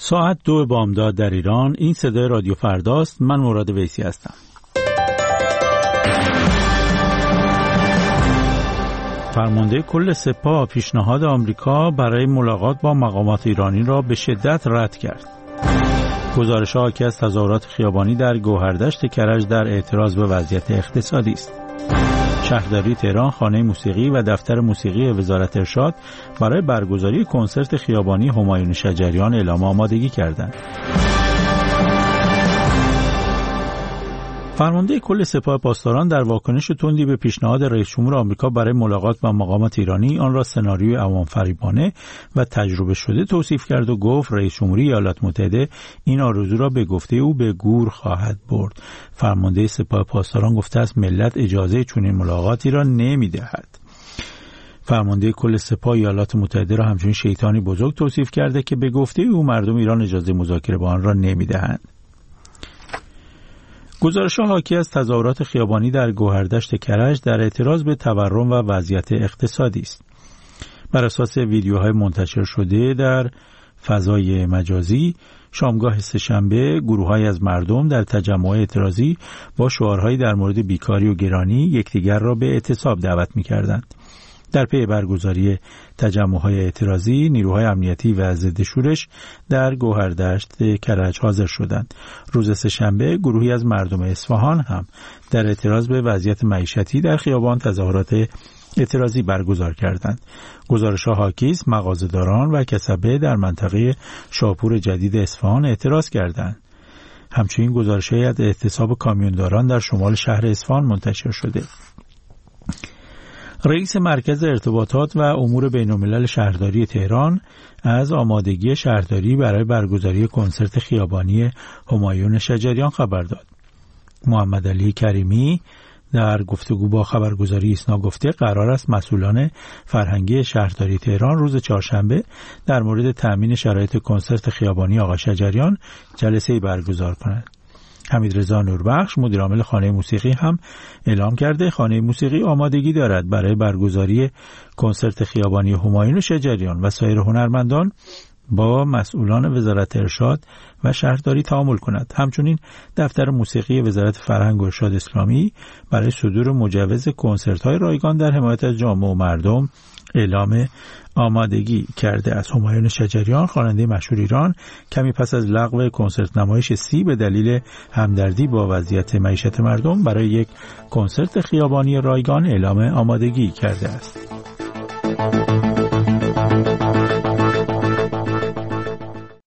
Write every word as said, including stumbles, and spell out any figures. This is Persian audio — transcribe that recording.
ساعت دو بامداد در ایران. این صدای رادیو فرداست. من مراد ویسی هستم. فرمانده کل سپاه پیشنهاد آمریکا برای ملاقات با مقامات ایرانی را به شدت رد کرد. گزارش حاکی از تظاهرات خیابانی در گوهردشت کرج در اعتراض به وضعیت اقتصادی است. شهرداری تهران خانه موسیقی و دفتر موسیقی وزارت ارشاد برای برگزاری کنسرت خیابانی همایون شجریان اعلام آمادگی کردند. فرمانده کل سپاه پاسداران در واکنش تندی به پیشنهاد رئیس جمهور آمریکا برای ملاقات با مقامات ایرانی آن را سناریوی عوام فریبانه و تجربه شده توصیف کرد و گفت رئیس جمهوری ایالات متحده این آرزو را به گفته او به گور خواهد برد. فرمانده سپاه پاسداران گفته است ملت اجازه چنین ملاقاتی را نمی‌دهد. فرمانده کل سپاه ایالات متحده را همچنین شیطانی بزرگ توصیف کرده که به گفته او مردم ایران اجازه مذاکره با آن را نمی‌دهند. گزارش‌ها حاکی از تظاهرات خیابانی در گوهردشت کرج در اعتراض به تورم و وضعیت اقتصادی است. بر اساس ویدیوهای منتشر شده در فضای مجازی، شامگاه سه‌شنبه گروه‌هایی از مردم در تجمع اعتراضی با شعارهایی در مورد بیکاری و گرانی یکدیگر را به اعتصاب دعوت می‌کردند. در پی برگزاری تجمع‌های اعتراضی، نیروهای امنیتی و ضد شورش در گوهردشت کرج حاضر شدند. روز سه‌شنبه گروهی از مردم اصفهان هم در اعتراض به وضعیت معیشتی در خیابان تظاهرات اعتراضی برگزار کردند. گزارش‌ها حاکی است مغازه‌داران و کسبه در منطقه شاپور جدید اصفهان اعتراض کردند. همچنین گزارش‌هایی از اعتصاب کامیونداران در شمال شهر اصفهان منتشر شده. رئیس مرکز ارتباطات و امور بین‌الملل شهرداری تهران از آمادگی شهرداری برای برگزاری کنسرت خیابانی همایون شجریان خبر داد. محمد علی کریمی در گفتگو با خبرگزاری ایسنا گفته قرار است مسئولان فرهنگی شهرداری تهران روز چهارشنبه در مورد تأمین شرایط کنسرت خیابانی آقا شجریان جلسه‌ای برگزار کنند. حمیدرضا نوربخش مدیر عامل خانه موسیقی هم اعلام کرده خانه موسیقی آمادگی دارد برای برگزاری کنسرت خیابانی همایون شجریان و سایر هنرمندان با مسئولان وزارت ارشاد و شهرداری تعامل کند. همچنین دفتر موسیقی وزارت فرهنگ و ارشاد اسلامی برای صدور مجوز کنسرت‌های رایگان در حمایت از جامعه و مردم اعلام آمادگی کرده است. همایون شجریان خواننده مشهور ایران کمی پس از لغو کنسرت نمایش سی به دلیل همدردی با وضعیت معیشت مردم برای یک کنسرت خیابانی رایگان اعلام آمادگی کرده است.